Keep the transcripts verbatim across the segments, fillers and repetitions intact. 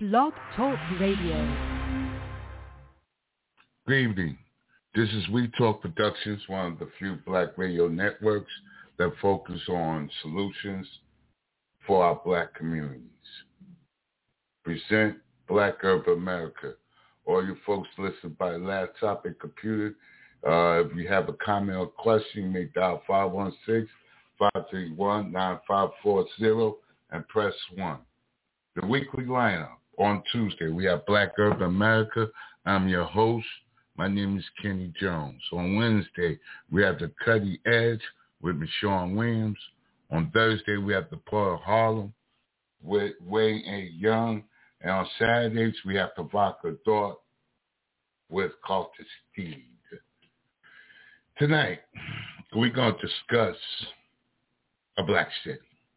Blog Talk Radio. Good evening. This is We Talk Productions, one of the few black radio networks that focus on solutions for our black communities. Present Black Urban America. All you folks listen by laptop and computer. Uh, if you have a comment or question, you may dial five one six, five three one, nine five four zero and press one. The weekly lineup. On Tuesday, we have Black Urban America. I'm your host. My name is Kenny Jones. On Wednesday, we have The Cutting Edge with Michonne Williams. On Thursday, we have The Port of Harlem with Wayne A. Young. And on Saturdays, we have Provocateur Thought with Cultus Steed. Tonight, we're going to discuss a black city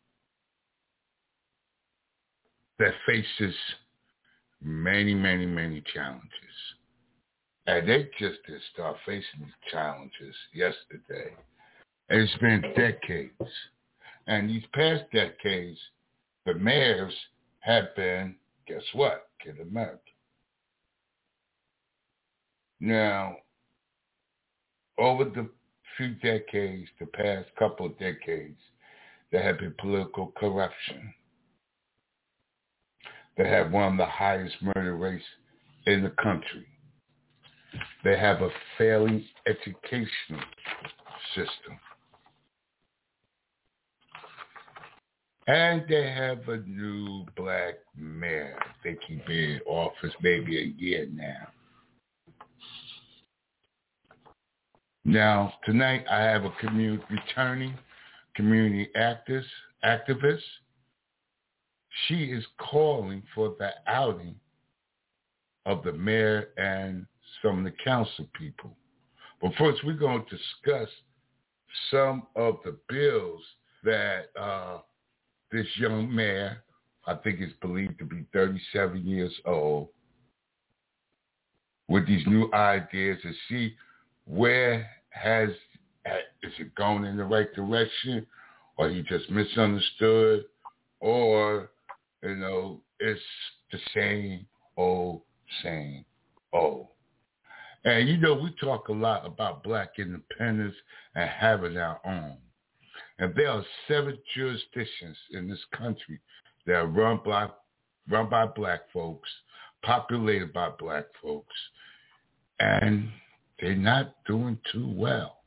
that faces many, many, many challenges. And they just did start facing these challenges yesterday. And it's been decades. And these past decades, the mayors have been, guess what? Kid America. Now, over the few decades, the past couple of decades, there have been political corruption. They have one of the highest murder rates in the country. They have a failing educational system. And they have a new black mayor. They keep in office maybe a year now. Now, tonight I have a community returning community activist, activist. She is calling for the outing of the mayor and some of the council people. But first, we're going to discuss some of the bills that uh, this young mayor, I think is believed to be thirty-seven years old, with these new ideas and see where has, is it going in the right direction, or he just misunderstood, or you know, it's the same old, same old. And, you know, we talk a lot about black independence and having our own. And there are seven jurisdictions in this country that are run by, run by black folks, populated by black folks, and they're not doing too well.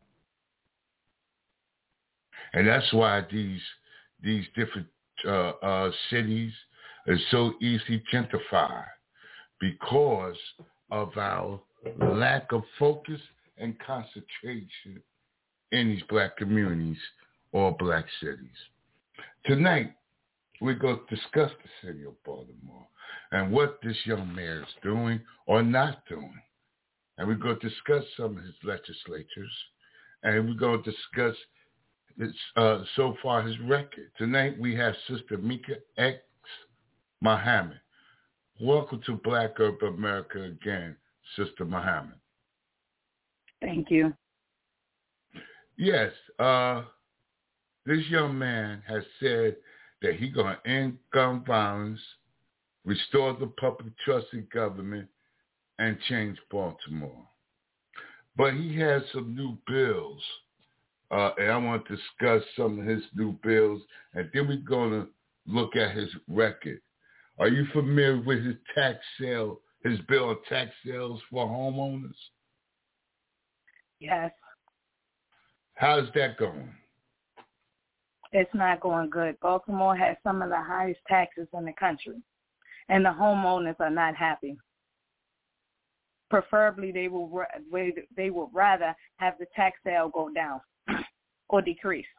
And that's why these, these different Uh, uh, cities are so easily gentrified because of our lack of focus and concentration in these black communities or black cities. Tonight, we're going to discuss the city of Baltimore and what this young mayor is doing or not doing. And we're going to discuss some of his legislatures, and we're going to discuss It's uh, so far his record. Tonight we have Sister Mika X Muhammad. Welcome to Black Urban America again, Sister Muhammad. Thank you. Yes, uh, this young man has said that he's going to end gun violence, restore the public trust in government, and change Baltimore. But he has some new bills. Uh, and I want to discuss some of his new bills, and then we're going to look at his record. Are you familiar with his tax sale, his bill on tax sales for homeowners? Yes. How's that going? It's not going good. Baltimore has some of the highest taxes in the country, and the homeowners are not happy. Preferably, they will they would rather have the tax sale go down or decrease.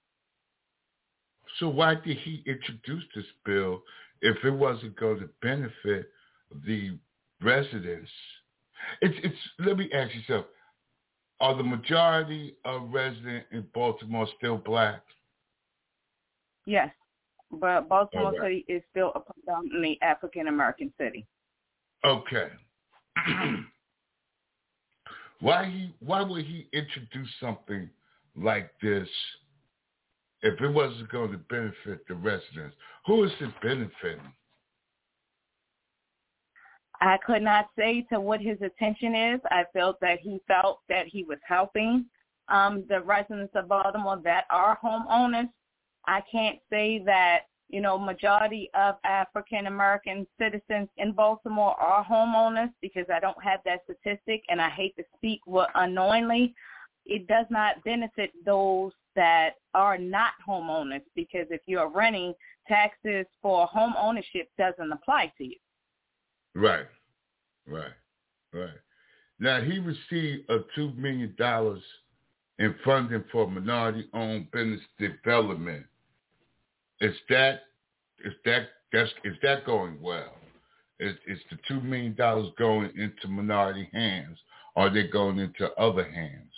So why did he introduce this bill if it wasn't going to benefit the residents? It's it's. Let me ask you something. Are the majority of residents in Baltimore still black? Yes, but Baltimore right. City is still a predominantly African-American city. Okay. why he? Why would he introduce something like this if it wasn't going to benefit the residents? Who is it benefiting? I could not say to what his intention is. I felt that he felt that he was helping um, the residents of Baltimore that are homeowners. I can't say that, you know, majority of African-American citizens in Baltimore are homeowners because I don't have that statistic, and I hate to speak unknowingly. It does not benefit those that are not homeowners because if you're renting, taxes for home ownership doesn't apply to you. Right, right, right. Now, he received a two million dollars in funding for minority-owned business development. Is that is that that's is that going well? Is is the two million dollars going into minority hands, or are they going into other hands?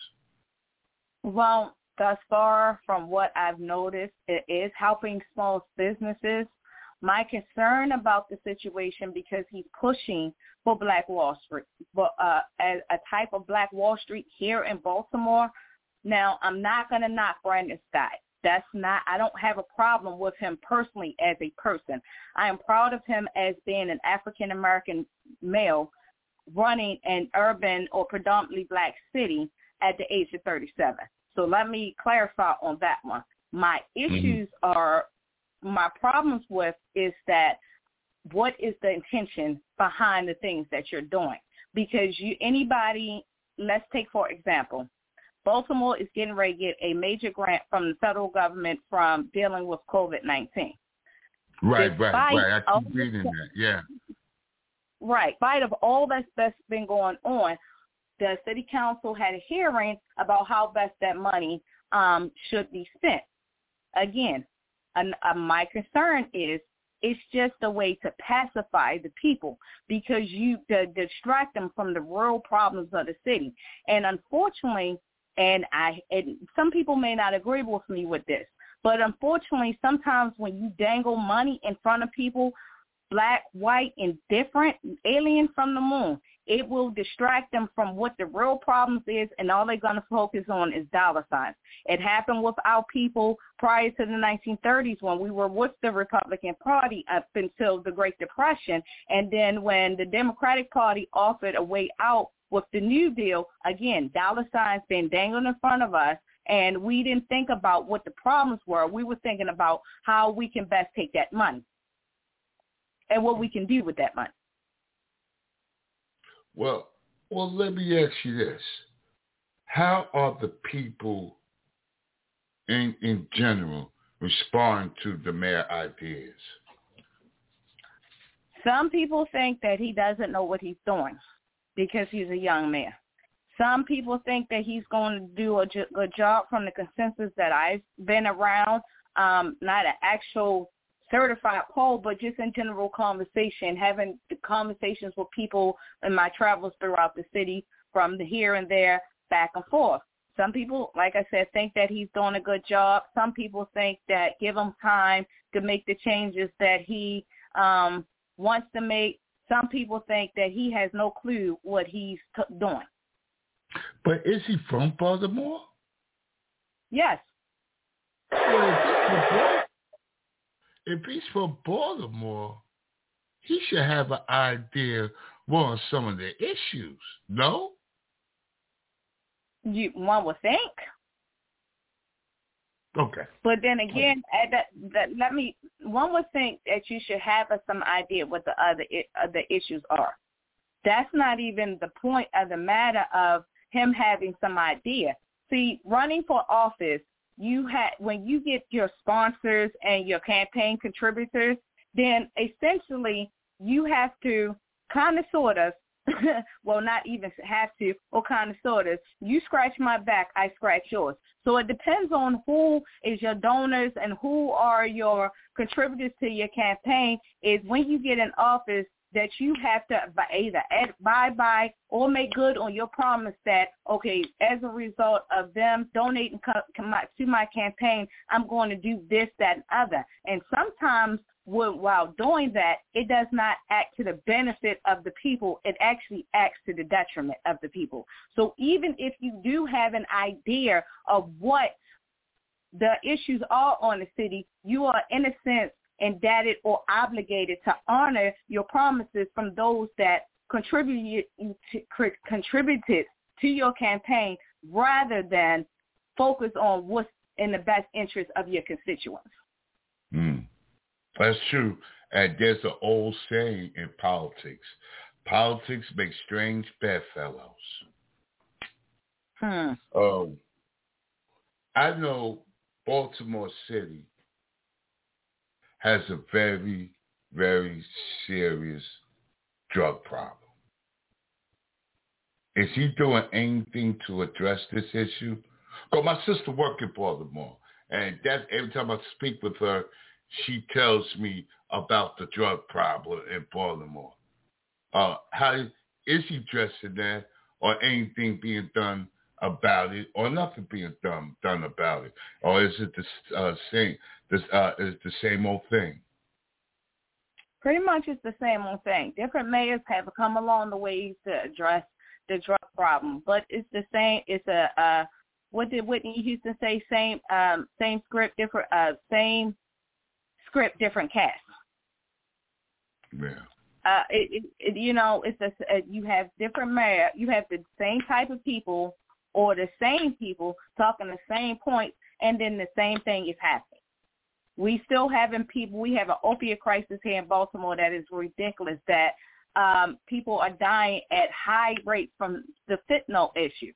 Well, thus far, from what I've noticed, it is helping small businesses. My concern about the situation, because he's pushing for Black Wall Street, but uh, a, a type of Black Wall Street here in Baltimore. Now, I'm not going to knock Brandon Scott. That's not, I don't have a problem with him personally as a person. I am proud of him as being an African-American male running an urban or predominantly Black city at the age of thirty-seven. So let me clarify on that one. My issues mm-hmm. are, my problems with is that what is the intention behind the things that you're doing? Because you, anybody, let's take for example, Baltimore is getting ready to get a major grant from the federal government from dealing with COVID nineteen. Right, Despite right, right. I keep all reading this, that, yeah. Right. Despite of all that's, that's been going on, the city council had a hearing about how best that money um, should be spent. Again, an, uh, my concern is it's just a way to pacify the people because you to distract them from the real problems of the city. And unfortunately, and I, and some people may not agree with me with this, but unfortunately, sometimes when you dangle money in front of people, black, white, indifferent, alien from the moon, it will distract them from what the real problems is, and all they're going to focus on is dollar signs. It happened with our people prior to the nineteen thirties when we were with the Republican Party up until the Great Depression, and then when the Democratic Party offered a way out with the New Deal, again, dollar signs been dangled in front of us, and we didn't think about what the problems were. We were thinking about how we can best take that money and what we can do with that money. Well, well, let me ask you this. How are the people in in general responding to the mayor ideas? Some people think that he doesn't know what he's doing because he's a young mayor. Some people think that he's going to do a good job from the consensus that I've been around, um, not an actual certified poll, but just in general conversation, having conversations with people in my travels throughout the city from the here and there, back and forth. Some people, like I said, think that he's doing a good job. Some people think that give him time to make the changes that he um, wants to make. Some people think that he has no clue what he's t- doing. But is he from Baltimore? Yes. Well, if he's from Baltimore, he should have an idea more on some of the issues, no? You, one would think. Okay. But then again, that, that, let me, one would think that you should have some idea what the other uh, the issues are. That's not even the point of the matter of him having some idea. See, running for office, you had when you get your sponsors and your campaign contributors, then essentially you have to kind of sort of, well, not even have to, or kind of sort of, you scratch my back, I scratch yours. So it depends on who is your donors and who are your contributors to your campaign, is when you get in office that you have to either abide by or make good on your promise that, okay, as a result of them donating to my campaign, I'm going to do this, that, and other. And sometimes while doing that, it does not act to the benefit of the people. It actually acts to the detriment of the people. So even if you do have an idea of what the issues are on the city, you are, in a sense, indebted or obligated to honor your promises from those that contributed to, contributed to your campaign rather than focus on what's in the best interest of your constituents. Mm. That's true. And there's an old saying in politics. Politics makes strange bedfellows. Hmm. Um, I know Baltimore City has a very, very serious drug problem. Is he doing anything to address this issue? Because my sister works in Baltimore, and that every time I speak with her, she tells me about the drug problem in Baltimore. Uh, how is he addressing that, or anything being done about it, or nothing being done done about it, or is it the uh, same? This uh, is the same old thing. Pretty much, it's the same old thing. Different mayors have come along the ways to address the drug problem, but it's the same. It's a uh, what did Whitney Houston say? Same, um, same script, different, uh, same script, different cast. Yeah. Uh, it, it, it, you know, it's a, uh, you have different mayor, you have the same type of people or the same people talking the same points, and then the same thing is happening. We still having people. We have an opiate crisis here in Baltimore that is ridiculous. That um, people are dying at high rates from the fentanyl issue.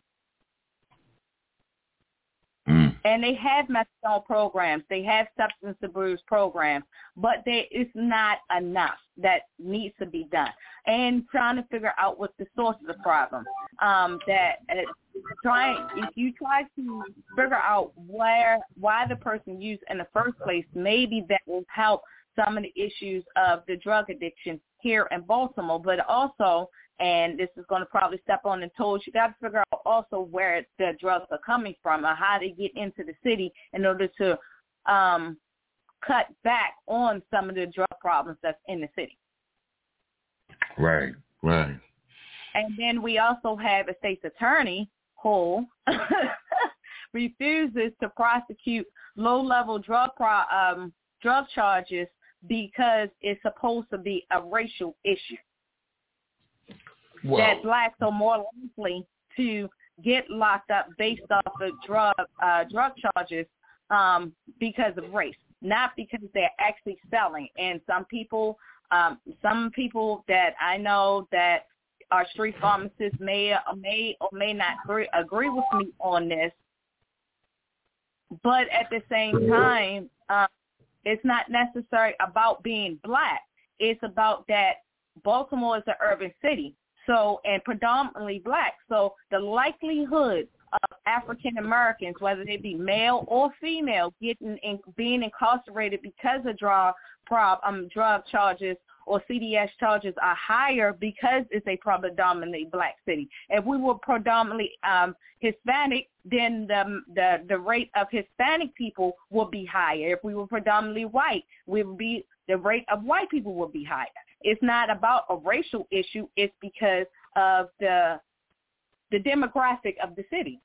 And they have methadone programs. They have substance abuse programs, but there is not enough that needs to be done. And trying to figure out what the source of the problem. Um, that uh, trying, if you try to figure out where why the person used in the first place, maybe that will help some of the issues of the drug addiction here in Baltimore. But also, and this is going to probably step on the toes, you got to figure out also where the drugs are coming from or how they get into the city in order to um, cut back on some of the drug problems that's in the city. Right, right. And then we also have a state's attorney who refuses to prosecute low-level drug pro, um, drug charges because it's supposed to be a racial issue. Well, that blacks are more likely to get locked up based off of drug uh, drug charges um, because of race, not because they're actually selling. And some people, um, some people that I know that are street pharmacists may or may or may not agree, agree with me on this, but at the same time, um, it's not necessarily about being black. It's about that Baltimore is an urban city. So, and predominantly black. So the likelihood of African Americans, whether they be male or female, getting in, being incarcerated because of drug, prob, um, drug charges or C D S charges are higher because it's a predominantly black city. If we were predominantly um, Hispanic, then the, the the rate of Hispanic people would be higher. If we were predominantly white, we would be the rate of white people would be higher. It's not about a racial issue. It's because of the the demographic of the city.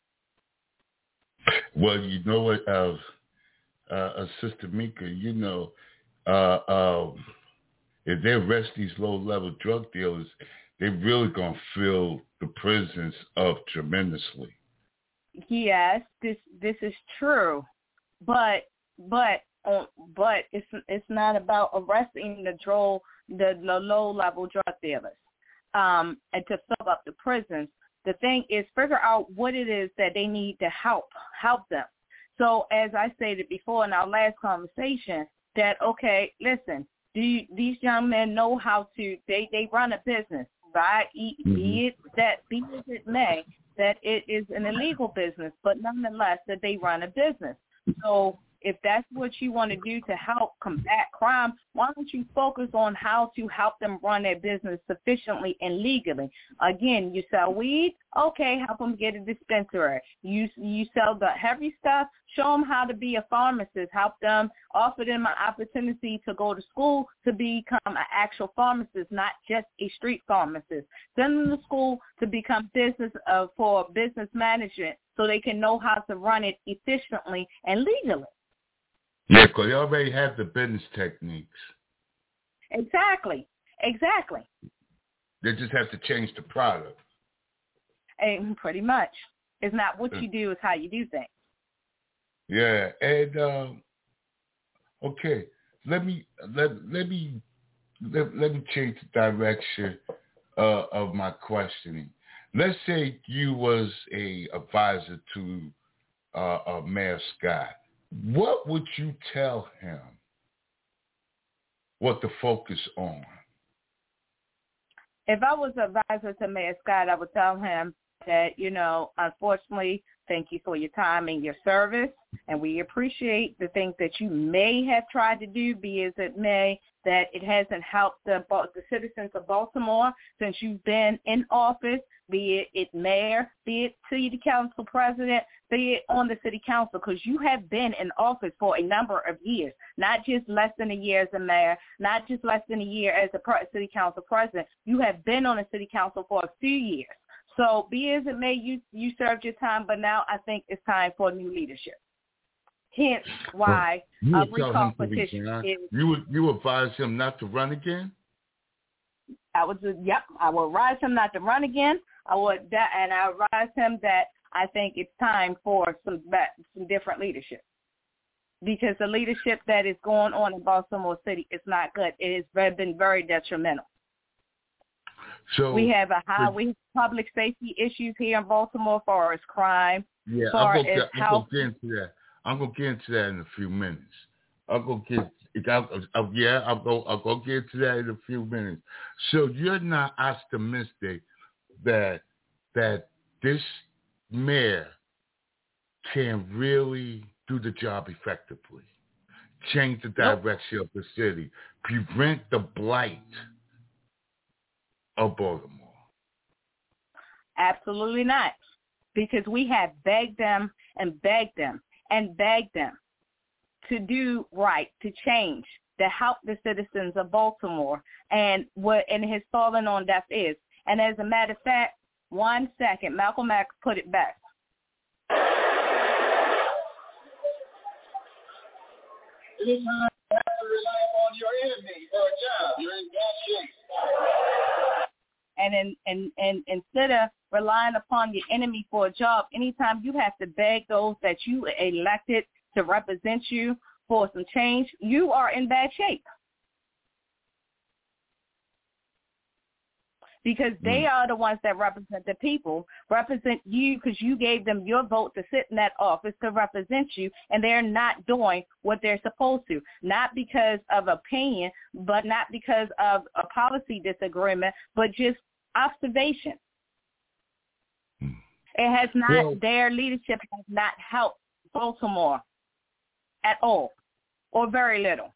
Well, you know what, uh, uh, Sister Mika, you know, uh, um, if they arrest these low-level drug dealers, they're really going to fill the prisons up tremendously. Yes, this this is true, but but uh, but it's it's not about arresting the drug. The, the low-level drug dealers, um, and to fill up the prisons. The thing is figure out what it is that they need to help, help them. So as I stated before in our last conversation, that, okay, listen, do you, these young men know how to, they, they run a business, right? Mm-hmm. Be it that, be as it may, that it is an illegal business, but nonetheless that they run a business. So if that's what you want to do to help combat crime, why don't you focus on how to help them run their business sufficiently and legally? Again, you sell weed, okay, help them get a dispensary. You you sell the heavy stuff, show them how to be a pharmacist, help them, offer them an opportunity to go to school to become an actual pharmacist, not just a street pharmacist. Send them to school to become business uh, for business management so they can know how to run it efficiently and legally. Yeah, because they already have the business techniques. Exactly, exactly. They just have to change the product. And pretty much. It's not what you do, it's how you do things. Yeah, and uh, okay, let me let let me let, let me change the direction uh, of my questioning. Let's say you was a advisor to uh, uh, Mayor Scott. What would you tell him? What to focus on? If I was an advisor to Mayor Scott, I would tell him that, you know, unfortunately, thank you for your time and your service, and we appreciate the things that you may have tried to do, be as it may, that it hasn't helped the, the citizens of Baltimore since you've been in office, be it, it mayor, be it city council president, be it on the city council, because you have been in office for a number of years, not just less than a year as a mayor, not just less than a year as a city council president. You have been on the city council for a few years. So be as it may, you, you served your time, but now I think it's time for new leadership. Hence why well, a recall petition is... You would you advise him not to run again? I would, yep, I would advise him not to run again. I would, and I advise him that I think it's time for some some different leadership, because the leadership that is going on in Baltimore City is not good. It has been very detrimental. So we have a high we have public safety issues here in Baltimore, as far as crime, yeah, as far I'm gonna, as I'm health. gonna get into that. I'm gonna get into that in a few minutes. I'll go get. I'll, I'll, yeah, I'll go. I'll go get to that in a few minutes. So you're not optimistic that that this mayor can really do the job effectively, change the direction nope. of the city, prevent the blight of Baltimore. Absolutely not, because we have begged them and begged them and begged them to do right, to change, to help the citizens of Baltimore, and what and it has fallen on deaf ears. And as a matter of fact, one second, Malcolm X put it best. It is time to rely on your enemy for a job. You're in bad shape. And, in, and, and instead of relying upon your enemy for a job, anytime you have to beg those that you elected to represent you for some change, you are in bad shape. Because they are the ones that represent the people, represent you because you gave them your vote to sit in that office to represent you, and they're not doing what they're supposed to, not because of opinion, but not because of a policy disagreement, but just observation. It has not, well, their leadership has not helped Baltimore at all, or very little.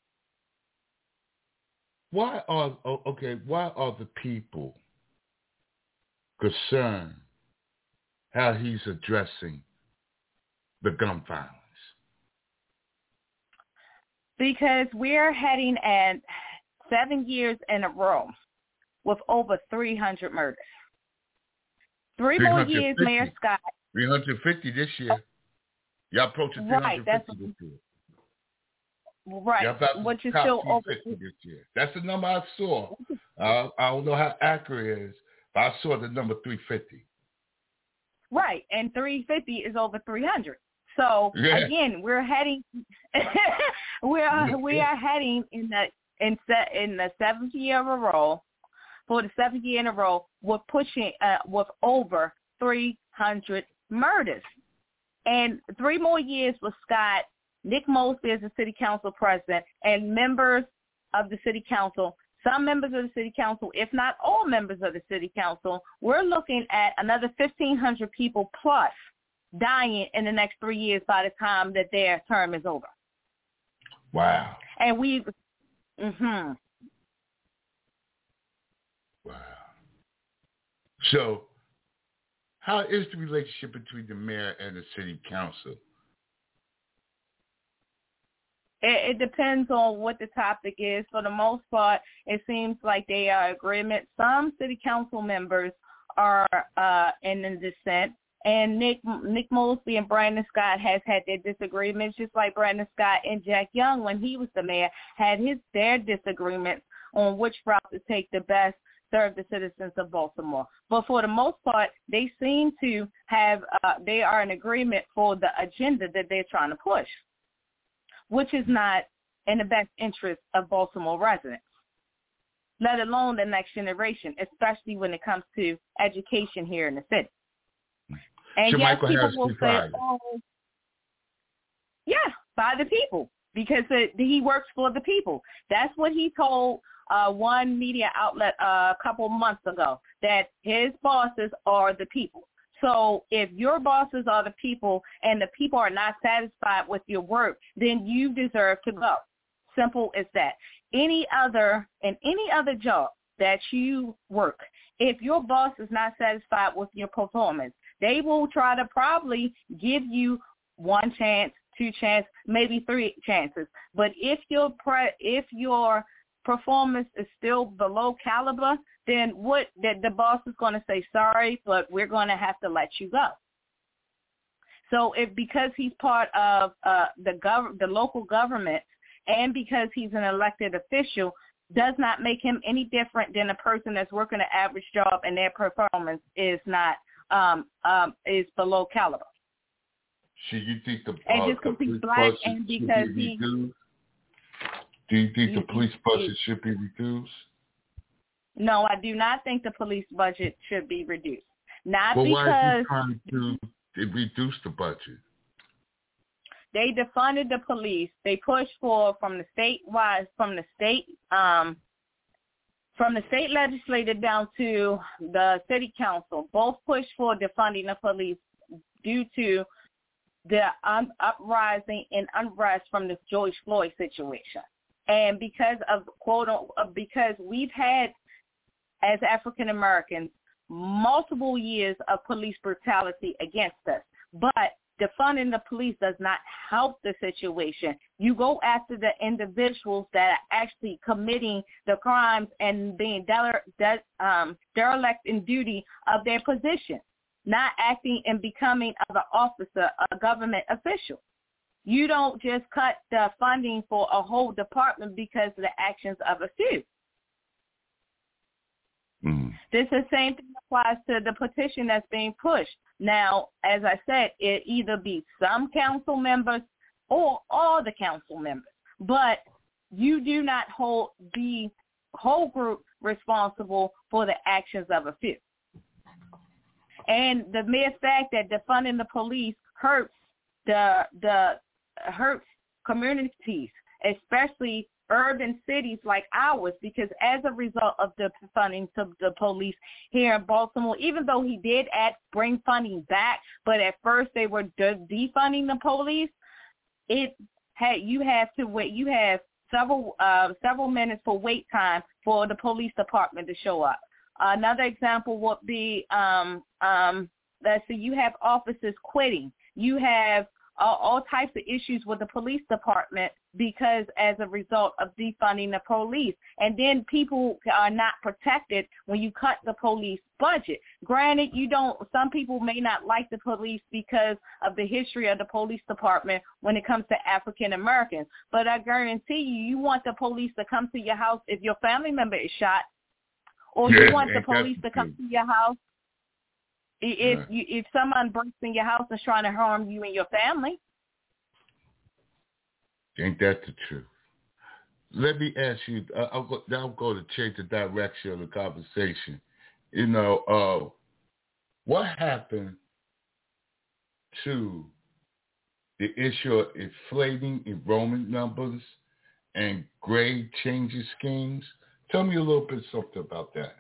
Why are okay? Why are the people concerned how he's addressing the gun violence? Because we're heading at seven years in a row with over three hundred murders. Three more years, Mayor Scott. three hundred fifty this year. Y'all approaching three hundred fifty right, this year. Right, which is still over. This year. That's the number I saw. Uh, I don't know how accurate it is, but I saw the number three fifty. Right, and three fifty is over three hundred. So yeah. again, we're heading, we are we are heading in the in se- in the seventh year of a row. For the seventh year in a row, we're pushing uh, with over three hundred murders, and three more years with Scott. Nick Mosby is the city council president, and members of the city council, some members of the city council, if not all members of the city council, we're looking at another fifteen hundred people plus dying in the next three years by the time that their term is over. Wow. And we, mm-hmm. Wow. So how is the relationship between the mayor and the city council? It, it depends on what the topic is. For the most part, it seems like they are in agreement. Some city council members are uh, in the dissent, and Nick Nick Mosby and Brandon Scott has had their disagreements, just like Brandon Scott and Jack Young, when he was the mayor, had his their disagreements on which route to take the best serve the citizens of Baltimore. But for the most part, they seem to have, uh, they are in agreement for the agenda that they're trying to push, which is not in the best interest of Baltimore residents, let alone the next generation, especially when it comes to education here in the city. And Should yes, Michael people Harris will be say, fired? oh, yeah, by the people, because it, he works for the people. That's what he told uh, one media outlet uh, a couple months ago, that his bosses are the people. So if your bosses are the people and the people are not satisfied with your work, then you deserve to go. Simple as that. Any other, in any other job that you work, if your boss is not satisfied with your performance, they will try to probably give you one chance, two chances, maybe three chances. But if your pre- if your performance is still below caliber, then what that the boss is going to say, sorry, but we're going to have to let you go. So if because he's part of uh, the gov- the local government, and because he's an elected official, does not make him any different than a person that's working an average job and their performance is not um, um, is below caliber. Should you think the, uh, and just the because he's police black budget and should because be he, reduced? Do you think you, the police you, budget should be reduced? No, I do not think the police budget should be reduced. Not well, because why is he trying to reduce the budget? They defunded the police. They pushed for from the statewide, from the state, um, from the state legislature down to the city council. Both pushed for defunding the police due to the un- uprising and unrest from the George Floyd situation, and because of quote because we've had as African Americans multiple years of police brutality against us, but defunding the police does not help the situation. You go after the individuals that are actually committing the crimes and being de- de- um, derelict in duty of their position, not acting and becoming of an officer, a government official. You don't just cut the funding for a whole department because of the actions of a few. Mm. This is the same thing applies to the petition that's being pushed. Now, as I said, it either be some council members or all the council members, but you do not hold the whole group responsible for the actions of a few. And the mere fact that defunding the police hurts the the hurts communities, especially urban cities like ours, because as a result of the funding to the police here in Baltimore, even though he did add, bring funding back, but at first they were de- defunding the police, it had you have to wait. You have several uh, several minutes for wait time for the police department to show up. Another example would be, um, um, let's see, you have officers quitting. You have all, all types of issues with the police department because as a result of defunding the police. And then people are not protected when you cut the police budget. Granted, you don't, some people may not like the police because of the history of the police department when it comes to African Americans. But I guarantee you, you want the police to come to your house if your family member is shot, or Yeah, you want the police to come true. to your house if Yeah. you, if someone breaks in your house and is trying to harm you and your family. Ain't that the truth? Let me ask you, uh, I'll go, now I'm going to change the direction of the conversation. You know, uh, what happened to the issue of inflating enrollment numbers and grade changes schemes? Tell me a little bit something about that.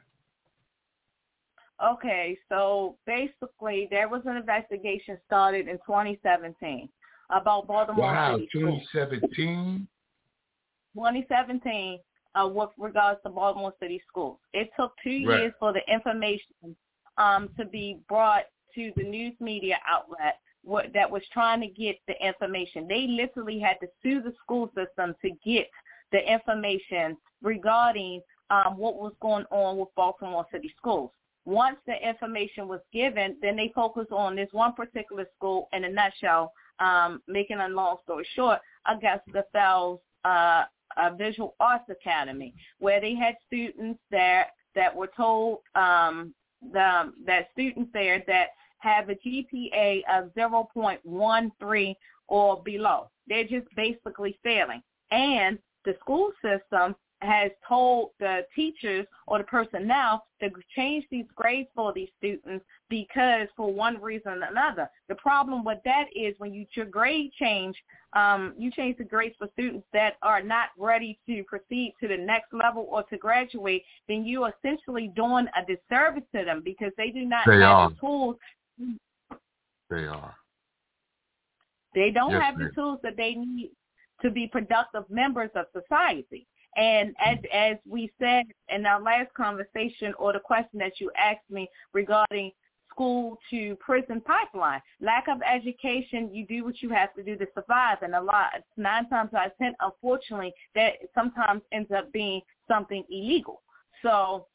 Okay, so basically there was an investigation started in twenty seventeen about Baltimore Wow, City Schools. twenty seventeen? twenty seventeen uh, with regards to Baltimore City Schools. It took two Right. years for the information um, to be brought to the news media outlet wh- that was trying to get the information. They literally had to sue the school system to get the information regarding um, what was going on with Baltimore City Schools. Once the information was given, then they focused on this one particular school in a nutshell, um, making a long story short, Augusta Fells uh, uh, Visual Arts Academy, where they had students that that were told um, the, that students there that have a G P A of zero point one three or below. They're just basically failing. And the school system has told the teachers or the personnel to change these grades for these students because for one reason or another. The problem with that is when you your grade change, um, you change the grades for students that are not ready to proceed to the next level or to graduate, then you are essentially doing a disservice to them because they do not they have are. the tools. They are. They don't yes, have ma'am. the tools that they need to be productive members of society. And as as we said in our last conversation or the question that you asked me regarding school to prison pipeline, lack of education, you do what you have to do to survive. And a lot, nine times out of ten, unfortunately, that sometimes ends up being something illegal. So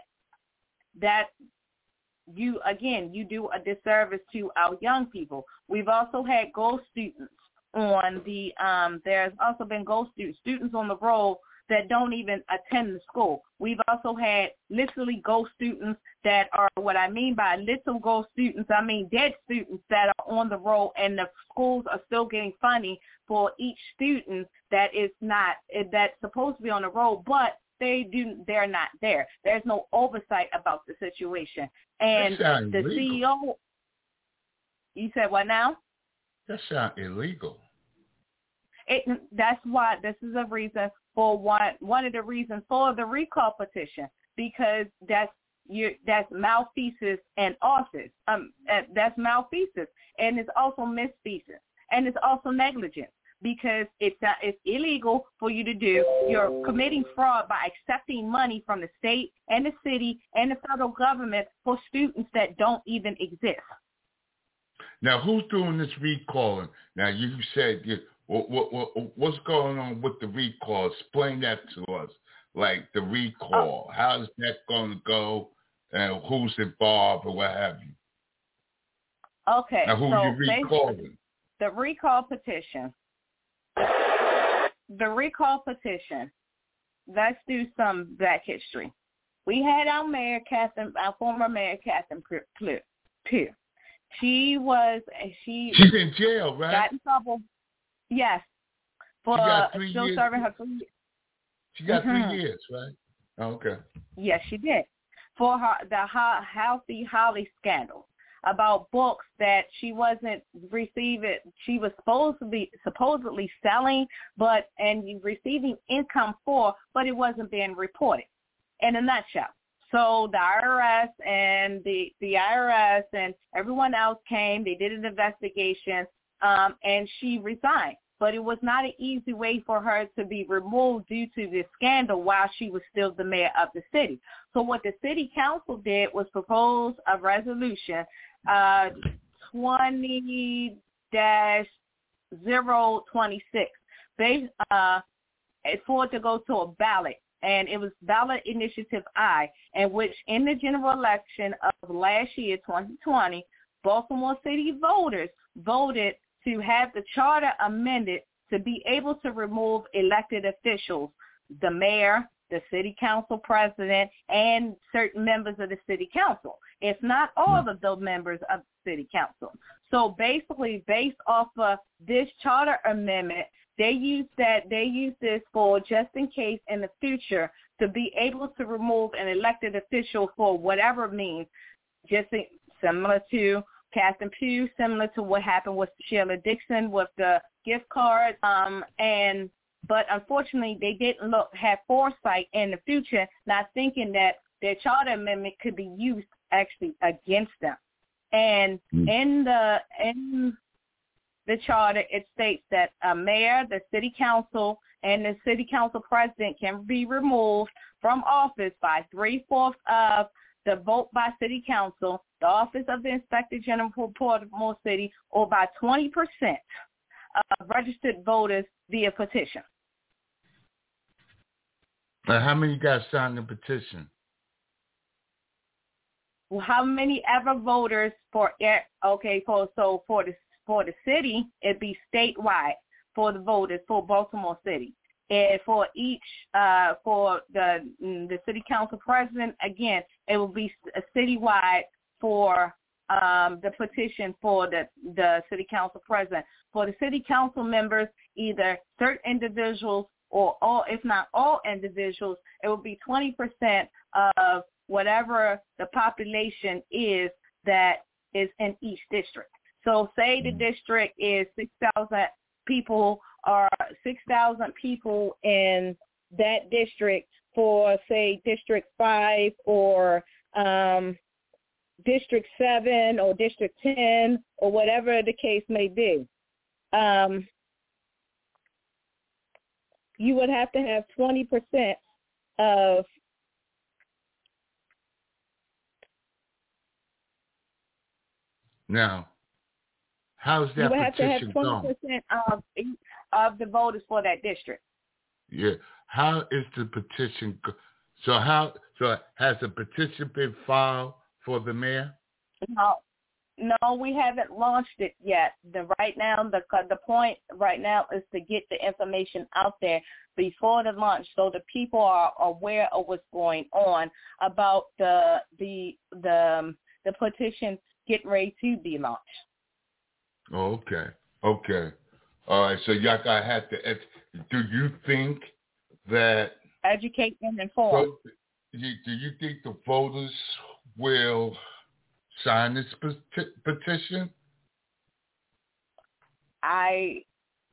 that you, again, you do a disservice to our young people. We've also had ghost students on the, um, there's also been ghost students, students on the roll that don't even attend the school. We've also had literally ghost students that are, what I mean by little ghost students, I mean dead students that are on the roll, and the schools are still getting funding for each student that is not, that's supposed to be on the roll, but they do, they're not there. There's no oversight about the situation. And the illegal. C E O, you said what now? That sounds illegal. It, that's why this is a reason for one, one of the reasons for the recall petition, because that's you, that's malfeasance and office. Um, that's malfeasance, and it's also misfeasance, and it's also negligence because it's uh, it's illegal for you to do. You're committing fraud by accepting money from the state and the city and the federal government for students that don't even exist. Now, who's doing this recalling? Now, you said you. What, what, what, what's going on with the recall? Explain that to us. Like the recall, oh. How's that going to go, and who's involved, or what have you? Okay, now who so you recalling? The recall petition. The recall petition. Let's do some back history. We had our mayor, Catherine, our former mayor, Catherine Pugh. She was, she. She's in jail, right? Got in trouble. Yes, for still years. serving her three years. She got mm-hmm. three years, right? Oh, okay. Yes, she did. For her, the Healthy Holly scandal about books that she wasn't receiving, she was supposed to be supposedly selling, but and receiving income for, but it wasn't being reported. In a nutshell. So the I R S and the the I R S and everyone else came. They did an investigation. Um, and she resigned. But it was not an easy way for her to be removed due to this scandal while she was still the mayor of the city. So what the city council did was propose a resolution, uh, twenty dash zero twenty-six, based, uh, for it to go to a ballot. And it was ballot initiative I, in which in the general election of last year, twenty twenty, Baltimore City voters voted to have the charter amended to be able to remove elected officials, the mayor, the city council president, and certain members of the city council. It's not all of the members of the city council. So basically, based off of this charter amendment, they use that they use this for just in case in the future to be able to remove an elected official for whatever means, just similar to Catherine Pugh, similar to what happened with Sheila Dixon with the gift card. Um, and but unfortunately, they didn't look have foresight in the future, not thinking that their charter amendment could be used actually against them. And mm. in the in the charter, it states that a mayor, the city council, and the city council president can be removed from office by three-fourths of the vote by city council, the office of the Inspector General for Baltimore City, or by twenty percent of registered voters via petition. Now, how many guys signed the petition? Well, how many ever voters for okay for so for the for the city it'd be statewide for the voters for Baltimore City. And for each, uh, for the the city council president, again, it will be a citywide for um, the petition for the, the city council president. For the city council members, either certain individuals or all, if not all individuals, it will be twenty percent of whatever the population is that is in each district. So say the district is six thousand people, or six thousand people in that district for, say, District five or um, District seven or District ten or whatever the case may be. Um, you would have to have twenty percent of Now, how's that you would have to have petition twenty going? percent of of the voters for that district. Yeah. How is the petition? Go- so how? So has the petition been filed for the mayor? No, no, we haven't launched it yet. The right now, the the point right now is to get the information out there before the launch, so the people are aware of what's going on about the the the the petition getting ready to be launched. Oh, okay. Okay. All right. So y'all gotta have to. ed- Do you think that? Educate and inform. So, you, do you think the voters will sign this peti- petition? I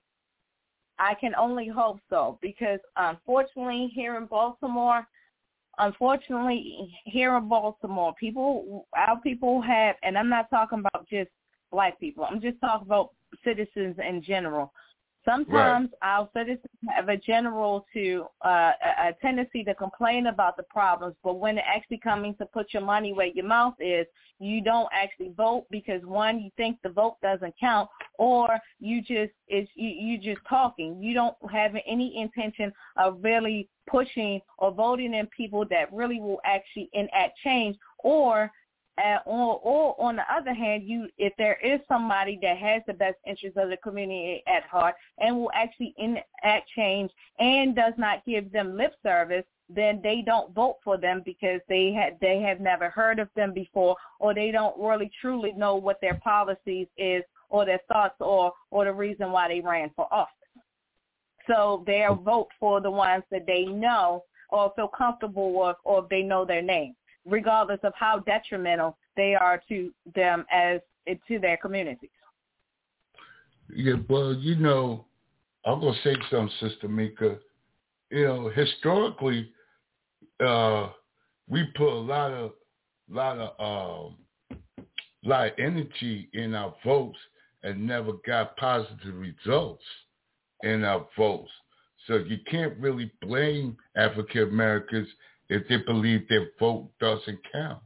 I can only hope so, because unfortunately here in Baltimore, unfortunately here in Baltimore, people, our people have, and I'm not talking about just black people, I'm just talking about citizens in general. Sometimes right. Our citizens have a general to uh, a, a tendency to complain about the problems, but when it actually coming to put your money where your mouth is, you don't actually vote because, one, you think the vote doesn't count, or you just is you, you just talking. You don't have any intention of really pushing or voting in people that really will actually enact change, or Uh, or, or on the other hand, you if there is somebody that has the best interests of the community at heart and will actually enact change and does not give them lip service, then they don't vote for them because they had they have never heard of them before, or they don't really truly know what their policies is or their thoughts or or the reason why they ran for office. So they'll vote for the ones that they know or feel comfortable with, or if they know their name, regardless of how detrimental they are to them as to their communities. Yeah, well, you know, I'm gonna say something, Sister Mika. You know, historically, uh, we put a lot of, lot of, um, lot of energy in our votes and never got positive results in our votes. So you can't really blame African Americans if they believe their vote doesn't count.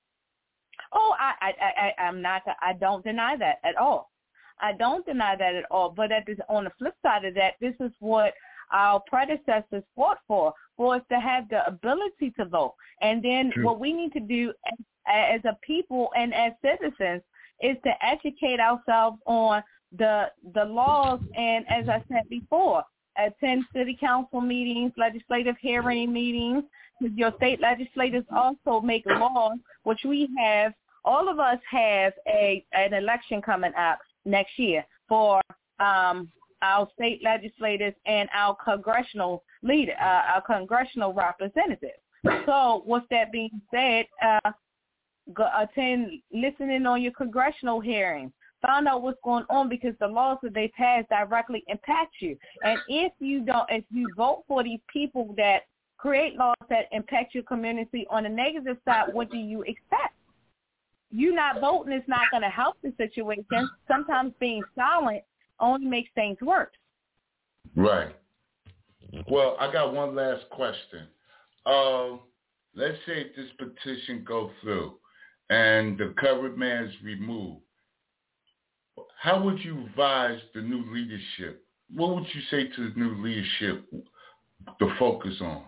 Oh, I, I, I, I'm not. I don't deny that at all. I don't deny that at all. But at this, on the flip side of that, this is what our predecessors fought for, for us to have the ability to vote. And then True. What we need to do as, as a people and as citizens is to educate ourselves on the the laws. And as I said before, attend city council meetings, legislative hearing meetings. Your state legislators also make laws, which we have, all of us have a an election coming up next year for um, our state legislators and our congressional leader, uh, our congressional representatives. So with that being said, uh, go, attend, listening on your congressional hearings. Find out what's going on, because the laws that they pass directly impact you. And if you don't, if you vote for these people that create laws that impact your community on the negative side, what do you expect? You not voting is not going to help the situation. Sometimes being silent only makes things worse. Right. Well, I got one last question. Um, let's say this petition goes through and the covered man is removed. How would you advise the new leadership? What would you say to the new leadership to focus on?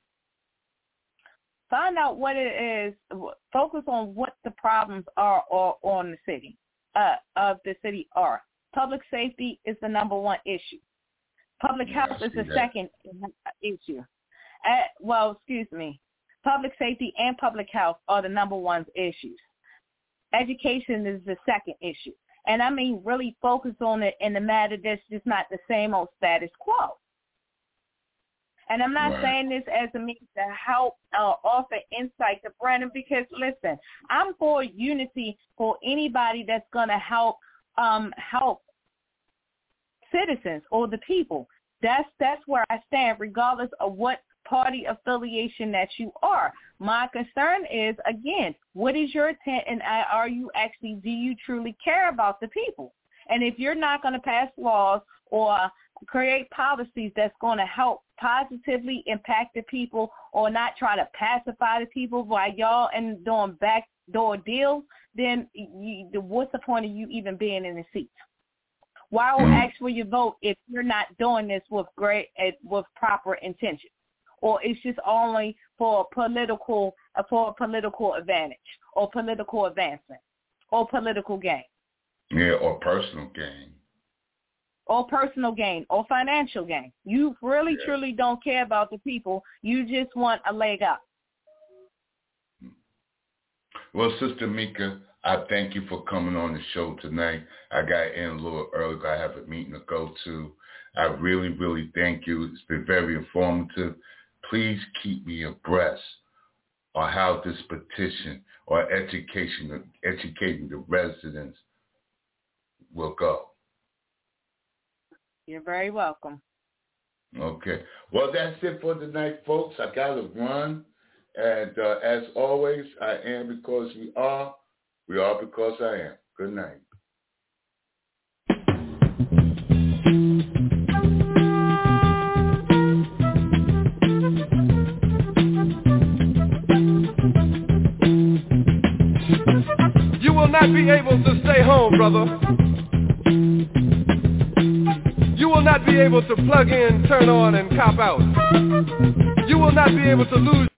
Find out what it is. Focus on what the problems are or on the city, uh, of the city are. Public safety is the number one issue. Public Yeah, health I is see the that. second issue. Uh, well, excuse me. Public safety and public health are the number one issues. Education is the second issue. And I mean really focus on it in the matter that's just not the same old status quo. And I'm not Right. saying this as a means to help uh, offer insight to Brandon because, listen, I'm for unity for anybody that's going to help um, help citizens or the people. That's that's where I stand, regardless of what party affiliation that you are. My concern is, again, what is your intent, and are you actually, do you truly care about the people? And if you're not going to pass laws or create policies that's going to help positively impact the people or not try to pacify the people while y'all and doing backdoor deals, then you, what's the point of you even being in the seat? Why will ask for your vote if you're not doing this with great with proper intention, or it's just only for political for a political advantage or political advancement or political gain? Yeah, or personal gain. Or personal gain or financial gain. You really, Yeah. truly don't care about the people. You just want a leg up. Well, Sister Mika, I thank you for coming on the show tonight. I got in a little early because I have a meeting to go to. I really, really thank you. It's been very informative. Please keep me abreast on how this petition or education, educating the residents will go. You're very welcome. Okay. Well, that's it for tonight, folks. I got to run. And uh, as always, I am because we are. We are because I am. Good night. You will not be able to stay home, brother. You will not be able to plug in, turn on, and cop out. You will not be able to lose